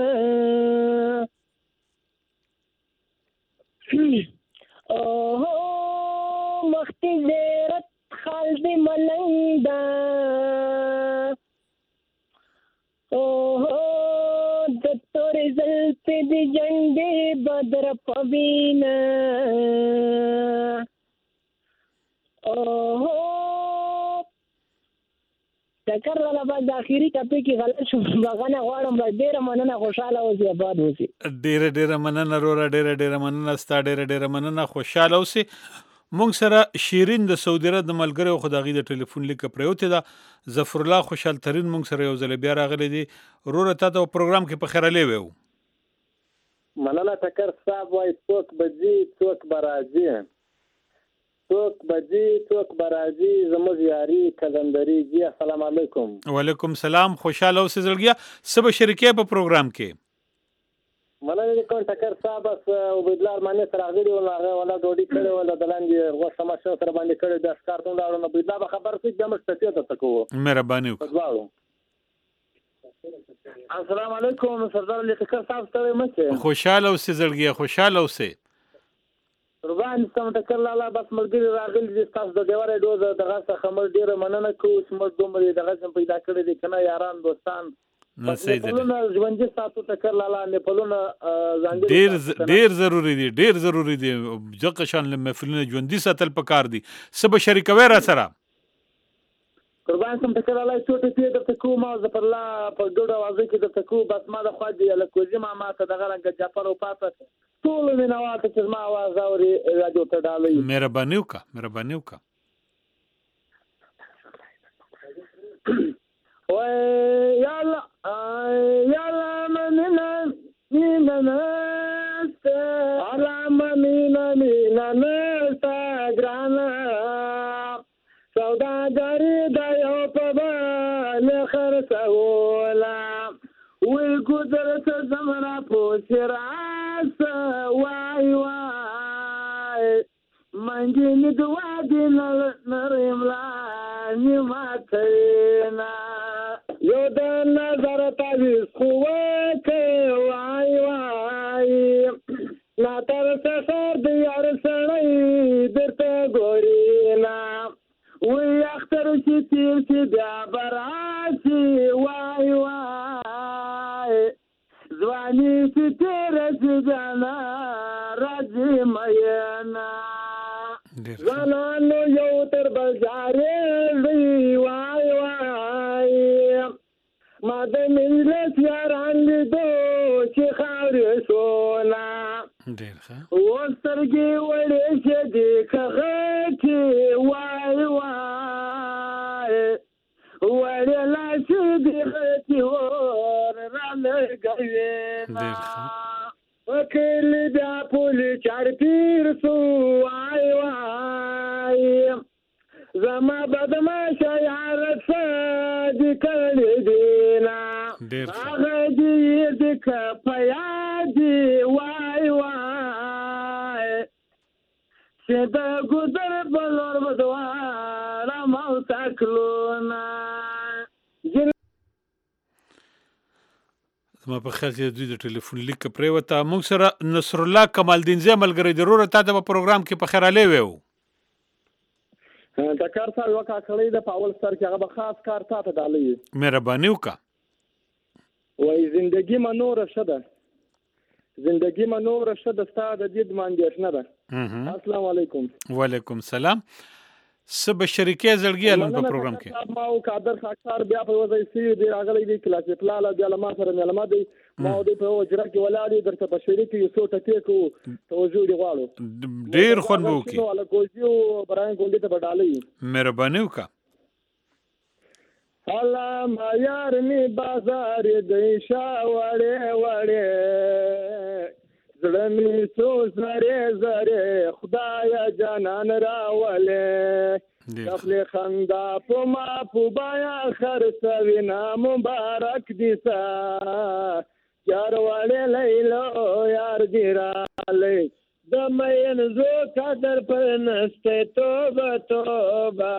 M: اوهو مخکې زیرت خال دې ملنګ ده اوهو د تورې زلفې د جنډې بدر پوینه اوهو ټکر راله بعد د اخري ټپې کې غلط شوم بغانه غواړم ډېره مننه خوشحاله اوسې آباد اوسې
C: ډېره ډېره مننه وروره ډېره ډېره مننه ستا ډېره ډېره مننه خوشحاله اوسې مونږ سره شیرین د سعودي عرب د ملګرو خو د هغې د ټلیفون لیکه پرېوتې ده ظفر الله خوشحال ترین مونږ سره یو ځل بیا راغلی دی وروره تا ته پروګرام کې په خیرلې وی
H: مننه ټکر صاحب وایي څوک به ځي څوک به راځي څوک به ځي څوک به راځي زموږ یاري قلندري جي السلام علیکم
C: وعلیکم سلام خوشحاله اوسې زړګیا څه به شریکې په پروګرام کې
H: مننه کوم ټکر صاحب بس عبیدالله ارماني سره راغلي وو هغه ولا ډوډۍ کړې ولا د لاندې غوښه ماشین سره باندې کړې د ښکار ته ولاړو نو عبیدالله به خبر شي چې موږ ستاسو ته کوو
C: مهرباني وکړه
H: السلام علیکم سردار علي ټکر صاحب ستړی مه شئ
C: خوشحاله اوسې زړګیا خوشحاله اوسې
H: قربان سم ټکر لاله بس ملګري راغلي دي تاسو د دیواره ډوز دغه څخه موږ ډیره مننه کوو چې موږ دومره دغه څخه پیدا کړی دي کنه یاران دوستان
C: نو صحیح دي
H: ژوندۍ ساتو ټکر لاله نه پلونه ځانګړي
C: ډیر ډیر ضروری دي ډیر ضروری دي ځکه شان محفلونه ژوندۍ ساتل پکار دي سبا شریکوي را سره
H: قربان سم ټکر لاله چوټي پیډ ته کوم او ظفر الله په ګډه واځي کې د تکو بس ما د خو دي لکوزي ما ما ته دغه رنګ جعفر او پاته ټول ویناوات چې ما आवाज اوري راځو ته ډالۍ
C: مهرباني وکړه مهرباني وکړه
H: وای یالا یالا مننا مننا علام مننا مننا ساګرانا سوداګری د یو په باندې خرڅولا وی ګذر څه زمرا پوسراس وای وای منګینی دوا دین نرملا نیماتینا یو د نظر تعویز قوت وای وای لا تر سفر د یار سړی درته ګورینا وی اختر چې تیر چې بیا براسي وای وای ځواني چې تیر چې جانا راځي مېنا زنانو یو تر بل جارې وای وای ما د مجلس یاران لیدو چې خاورې شولا
C: ډېر ښه
H: وسترګې وړې شه دې کغه کې وای وای وړې لاسې دې غتې ور رالګوي
C: ډېر ښه
H: وکیل بیا پولی چار پیر سو وای وای زما بدماشه یار سادي کړي دینا هغه دې دې کپیا دی وای وای چې دا ګذر بلور بدواره مو تکلونا
C: زما په خیال چې دوی د ټلیفون لیک پرېوته موږ سره نصر الله کمال دین زی ملګری ضرور تا ته په پروګرام کې په خیراله ویو
H: د کار سره وکا کړی د پاول سر کې هغه به خاص کار تا ته ډالۍ
C: مهرباني وکړه
H: وای زندگی ما نور شده زندگی ما نور شته د ستا د دې د مانګېشنه ده. السلام علیکم.
C: وعلیکم السلام. څه به شریکې زړګي الون په پروګرام کې
H: ما او قادر خاکسار بیا په وځي سي دی راغلی دی کلاس اطلاع بیا لما سره ملما دی ما او دی په وجره کې ولاړی درته په شریک یو څو ټکی کو توجه دی غواړو
C: ډیر خون مو کی
H: نو له کوجیو برای ګوندې ته بدالې
C: مهرباني وکا
H: الله ما یار می بازار دی شاوړې وړې زړه می سو زره زره خدای جانان راولې خپل خندا په ما په بیا خرڅوي نا مبارک دي سا یار والے لیلو یار ګراله د مین زو قدر پر نسته توبه توبه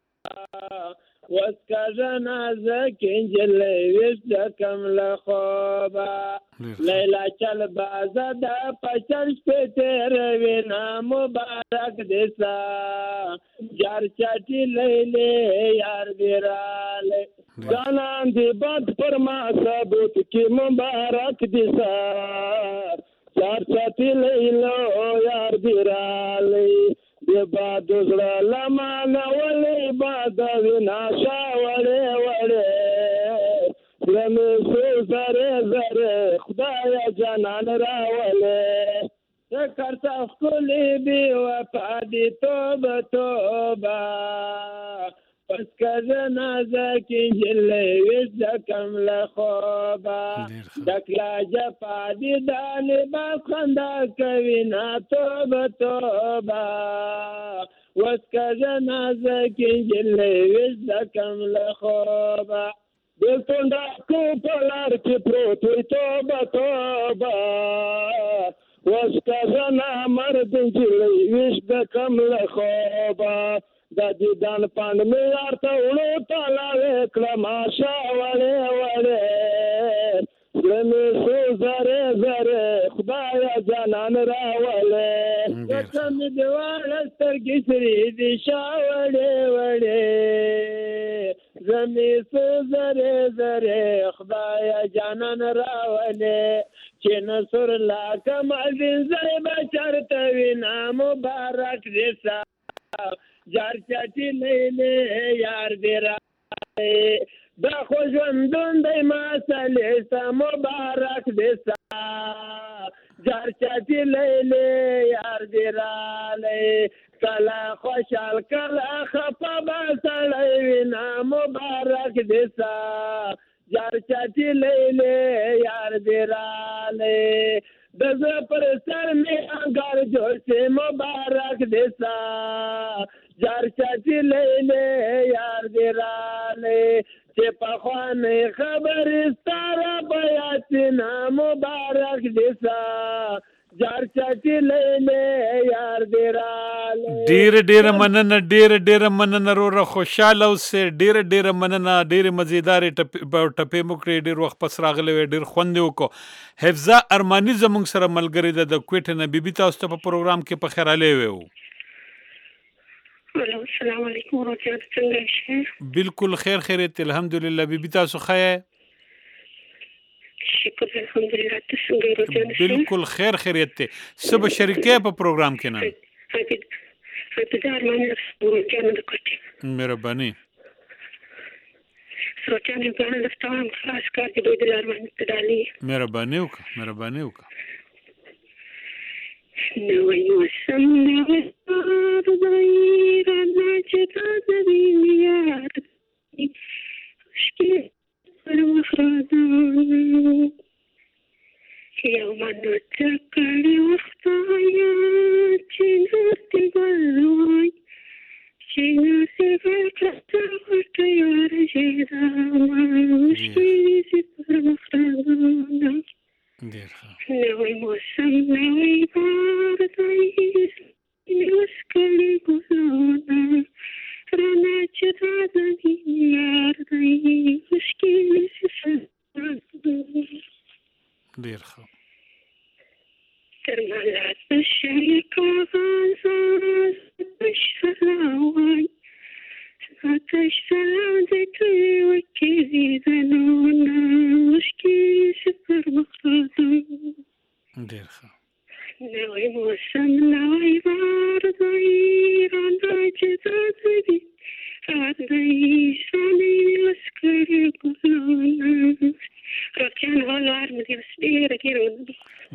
H: واسکا جنازه کنجلې وست کم له خوبه لیلا چل بازا دا پچل سپتر وینا مبارک دیسا یار چاٹی لیلے یار بیرالے جانان دی بات پر ما ثبوت کی مبارک دیسا یار چاٹی لیلو یار بیرالے دی باد زړه لمانه ولې باد وینا شاوړې وړې زمې سو زره زره خدای جانان راولې ته کرتا خولې بي وفا دي توبه توبه پس که جنازه کې جلې وست کم له خوبه دکلا جفا دي د لباس خندا کوي نا توبه توبه وس که جنازه کې جلې وست کم له خوبه بلتون دا کو پلار کې پروت وي توبه توبه وس که جنا مرد جلې وست کم له خوبه دا دیدان پاند می ارته ولو تعالی وکړه ماشا وړې وړې زمې سو زره زره خدای جانان راولې قسم دی واړه سترګې سری دي شاوړې وړې زمې سو زره زره خدای جانان راولې چې نصر لا کمال زې بچرته وینا مبارک دې سا جار چاٹی لیلے یار دیرا دا خو ژوندون دی ما سلیسا مبارک دیسا جار چاٹی لیلے یار دیرالے کلا خوشحال کلا خفا باسړی وینا مبارک دیسا جار چاٹی لیلے یار دیرالے دزه پر سر می انګار جوړ سه مبارک دیسا جار چاچی لیلے یار دیرالے چې پخوانې خبر ستاره بیاتنا مبارک دیسا جار چاچی لیلے یار دیرالے
C: ډیر ډیر مننه ډیر ډیر مننه رو خوشاله اوسه ډیر ډیر مننه ډیر مزیدار ټپې مکړې ډیر وخت پس راغلی ډیر خوند وکړو حفظه ارمانی زموږ سره ملګری ده د کوټه نه بیبي تاسو ته په پروګرام کې په خیراله وو
N: الو السلام علیکم ورحمت الله څنګه
C: بالکل خیر خیریت الحمدلله بیبي تاسو خیر
N: شکر الحمدلله تاسو څنګه
C: بالکل خیر خیریت ته سب شریکې په پروګرام کې نه
N: فدار باندې ورته د کوټه
C: مهرباني
N: سوچانه باندې لفتام خلاص کار دې د لارمن تدالي
C: مهرباني وکړه مهرباني وکړه
N: نو یو سم نو ورځي راځي چې تاسو دې یاد شکه پر مخرادو یو منو چکړې وخت یا چې نو ولوي چې نو څه ورته یار جیدا مشکل سي پر مخرادو
C: ډیر ښه
N: نوې موسم نوې بار دی نوې سکړې ګلونه رانه چې راځي یار دی مشکل سي
C: ډیر ښه
N: تر مالات بشي کاغذ بشلاوي آتش سلام دې کوي وکړي زنونه مشکل سي پر مخرادو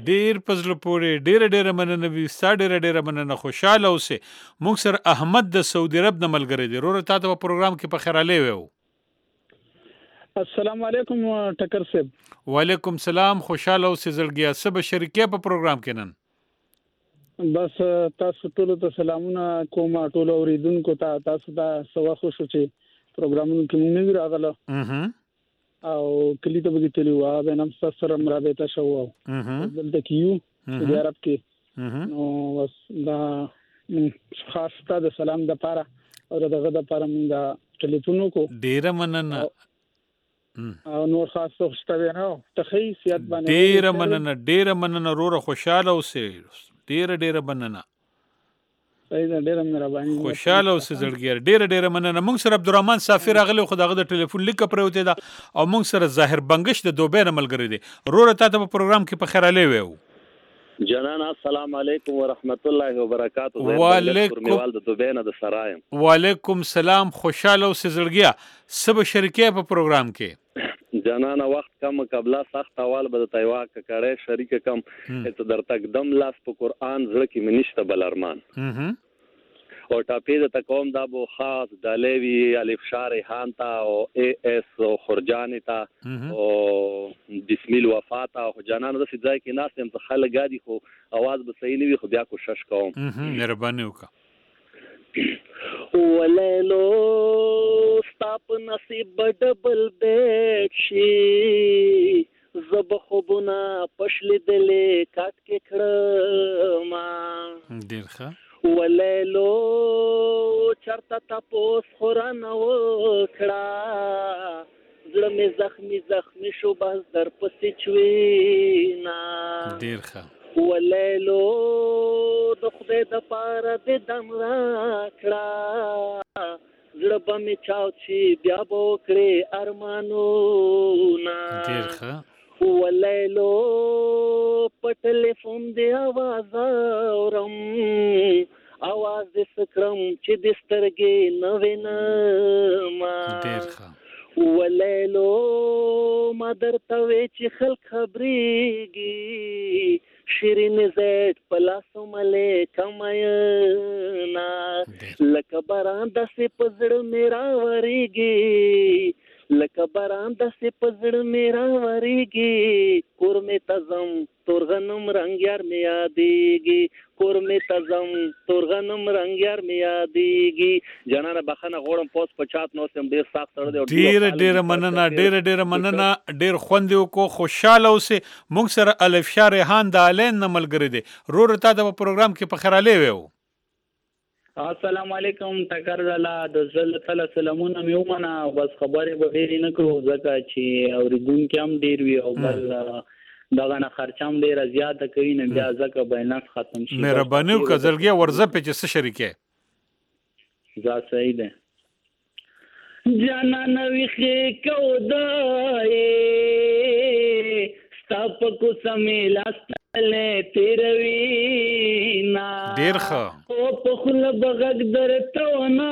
C: ډیر پزله پورې ډیر ډیر مننه وي ستا ډیر ډیر مننه خوشاله اوسه. موږ سره احمد د سعودي عرب نه ملګری دی. وروره تا ته په پروګرام کې په خیراله ویو.
O: السلام علیکم ټکر صاحب.
C: وعلیکم سلام. خوشاله اوسه زړګیا. سبا شریکه په پروګرام کې نن
O: بس تاسو ټول ته سلامونه کوم. ټول اوریدونکو ته تاسو دا سوا خوشو چې پروګرامونو کې موږ نه راغله او کلی ته به تلو وا به نام سره مرابطه شو او دلته کیو د عرب کې نو بس دا خاص ته د سلام د پاره او دغه د پاره موږ ټلیفون کو
C: ډیره مننه
O: او نور خاص خوشته نه ته حیثیت باندې
C: ډیره مننه ډیره مننه وروره خوشاله اوسه. ډیره ډیره مننه.
O: ډیره مهرباني.
C: خوشاله اوسه زړګیر. ډیره ډیره مننه. موږ سره عبدالرحمن صافی راغلی خو دغه د ټلیفون لیک پروته ده او موږ سره ظاهر بنگش د دوبۍ نه ملګری دی. وروره تا ته په پروګرام کې په خیراله ویو.
P: جنان السلام علیکم ورحمت الله وبرکاته.
C: وعلیکم
P: د دوبۍ نه د سرایم.
C: وعلیکم سلام. خوشاله اوسه زړګیا. سبا شریکه په پروګرام کې
P: جنان وخت کم قبله سخت اول به د تیوا کړه شریک کم ته در تک دم لاس په قران زړه کې منشته بل ارمان او ټاپې د تقوم دا بو خاص دالوی الف شار هانتا او ای اس خرجان تا او بسم الله وفات او جنان د سځای کې ناس هم خلک غادي خو आवाज به صحیح نه وي خو بیا کوشش کوم.
C: مهرباني وکړه.
P: وللو ستاپ نصیب ډبل بیت شي زب خوبونه پښل دلې کټ کې کړما
C: ډیر ښه.
P: وللو چرته تاسو خوران وکړه زړه می زخمی زخمی شو بس در پسې چوينا
C: ډیر ښه.
P: وللو د خدای د پاره د دم راکړه زړه به می چاو چې بیا به وکړې ارمانونه
C: ډیر ښه.
P: وللو په ټلیفون دی आवाज اورم आवाज د سکرم چې د سترګې نه وینم
C: ډیر ښه.
P: وللو ما درته وی چې خلک خبرېږي شیرین زیت پلاسو ملے کماینا لکه باران داسې په زړه مې راورېږي لکه باران داسې په زړه مې راورېږي کور مې ته ځم تور غنم رنګ یار مې یادېږي کور مې ته ځم تور غنم رنګ یار مې یادېږي. جنانه بخښنه غواړم پوس په چات نو سم ډېر سخت سره دی.
C: ډېره ډېره مننه ډېره ډېره مننه. ډېر خوند وکړو. خوشاله اوسې. موږ سره الف شاه ریحان د الین نه ملګری دی. وروره تا د پروګرام کې په خیراله ویو.
J: السلام علیکم ټکر لاله د زړه تعالی سلامونه مې ومنه بس خبرې به ډېرې نه کړو ځکه چې اورېدونکي هم ډېر وي او بل دغه نه خرچه هم ډېره زیاته کوي نه بیا ځکه بیلنس ختم شي.
C: مهرباني وکړه زړګیه ورځه پې چې څه شریکې
J: ځا صحیح دی. جانان ویښې کودای ستا په کوڅه مې لاس تړلی تېروي نه
C: ډېر ښه.
J: او په خوله به غږ درته ونه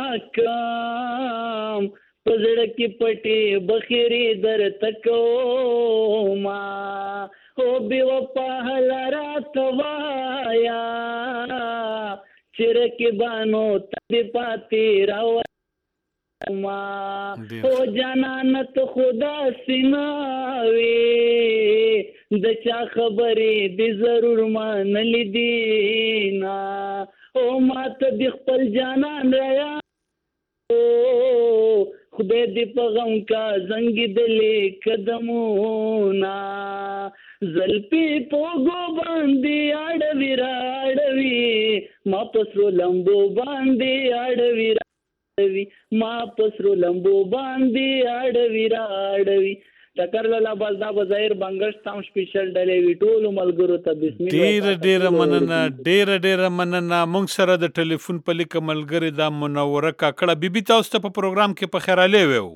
J: کړم په زړه کې پټې بخیرې درته کومه او بې وفا هله راته وایه چې رقیبانو ته دې پاتې راوایه او جانان ته خدا سیناوي د چا خبرې دې ضرور منلې دي نه او ما ته د خپل جانان رایا خدای دې په غم کا زنګېدلې قدمونه زلفې په اوږو باندې اړوي راړوي ما په سرو لمبو باندې اړوي ما پسرو لمبو باندې اړوي راړوي ټکر لاله بس دا به ظاهر بنګش تام سپیشل ډلې وی ټول ملګرو ته بسم الله.
C: ډېره ډېره مننه ډېره ډېره مننه. موږ سره د ټلیفون په لیکه ملګرې دا منوره کاکړه بیبي تاسو ته په پروګرام کې په خیراله ویو.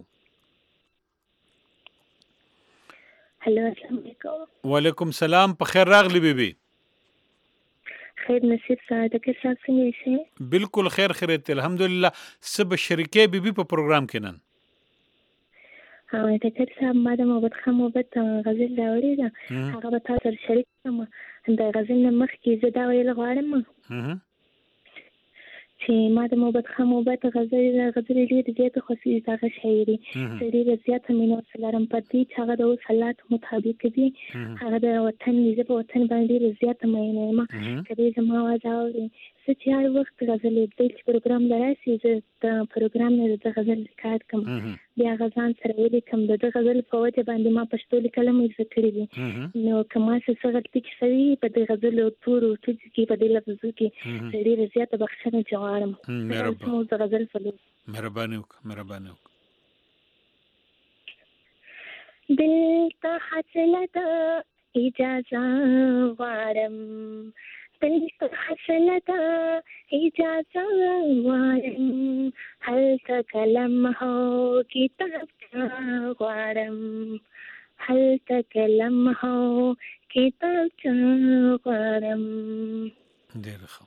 Q: هلو السلام علیکم.
C: وعلیکم سلام. په خیر راغلی بیبي.
Q: خیر نصیب سعاده کې صاحب څنګه یې؟
C: بالکل خیر خیریت الحمدلله. سب شریکه بیبي په پروګرام کې نن
Q: ټکر صاحب ما د محبت خان محبت غزل راوړې ده هغه به تاسو سره شریک کړم د غزل نه مخکې زه دا ویل غواړم چې ما د محبت خان محبت غزل غزل ډېرې زیاتې خوښې دغه شاعري زه ډېره زیاته مینه ورسره لرم په دې چې هغه د اوس حالاتو مطابق دي هغه د وطن زه په وطن باندې ډېره زیاته مینه یم که دې زما اواز اوري زه چې هر وخت غزل دی چې پروګرام له راشي زه د پروګرام نه د غزل ریکارډ کړم بیا هغه ځان سره ولیکم د ده غزل په وجه باندې ما پښتو لیکل هم زده کړي دي نو که ما څه څه غلطي کې شوي په دې غزلو تورو ټکو کې په دې لفظو کې زه ډېره زیاته بخښنه چې غواړم د غزل فلو
C: مهرباني وکړه مهرباني وکړه
Q: دل ته حاصله ده اجازه غواړم دل ته حاصله ده اجازه غواړم هلته قلم او کتاب غواړم هلته قلم او کتاب غواړم
C: ډېر ښه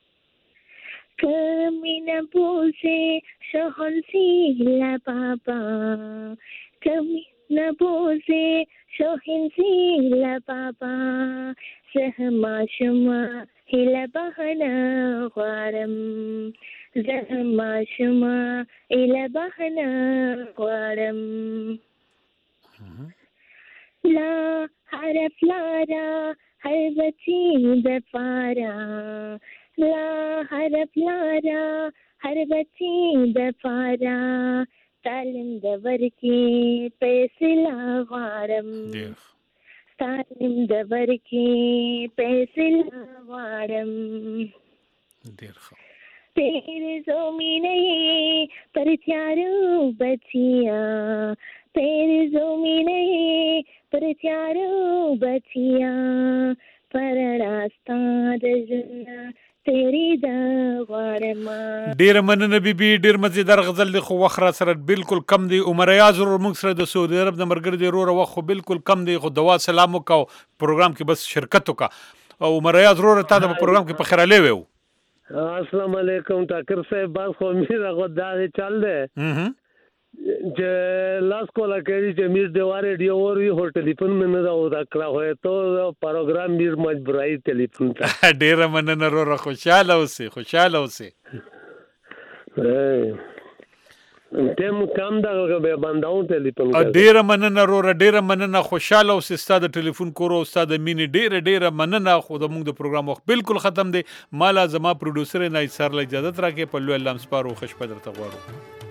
Q: که مینه بوځې شهنشي له بابا که مینه بوځې شهنشي له بابا زه ماشوم هیله بهانه غواړم زه ماشوم هیله بهانه غواړم لا حرف لاره هر بچی دپاره لا حرف لاره هر بچی دپاره تعلیم د ورکې پیسې غواړم تعلیم د ورکې پیسې غواړم
C: ډېر ښه
Q: تیرې زمینې پر تیارو بچیا تیرې زمینې پر تیارو بچیا پر راستا د ژوند تیری دا غواړم
C: ډېره مننه بیبي ډېر مزیدار غزل دی خو وخت را سره بالکل کم دی عمر ایاز ورور موږ سره د سعودي عرب د ملګري دی وروره وخت خو بالکل کم دی خو دوا سلام وکړو پروګرام کې بس شرکت وکړه او عمر ایاز وروره تا د پروګرام کې په خیرالی ویو
I: السلام علیکم ټاکر صاحب باز خو میرا خو دا چل دی چې لاس کولا کوي چې میر دیوار ریډیو وري هو ټلیفون مې نه دا ودا کړه وای ته پروګرام میر مجبورای ټلیفون ته
C: ډېر مننه وروره خوشاله اوسې خوشاله اوسې تم کم دا به بانداو ټلیفون ډېر مننه وروره ډېر مننه خوشاله اوسې ستاسو د ټلیفون کور او ستاسو د مینې ډېر ډېر مننه خو د موږ د پروګرام وخت بالکل ختم دی مالا زما پروډوسر نه ایثار له اجازه راکې په لوی الله سپارو خوش پدرته غواړو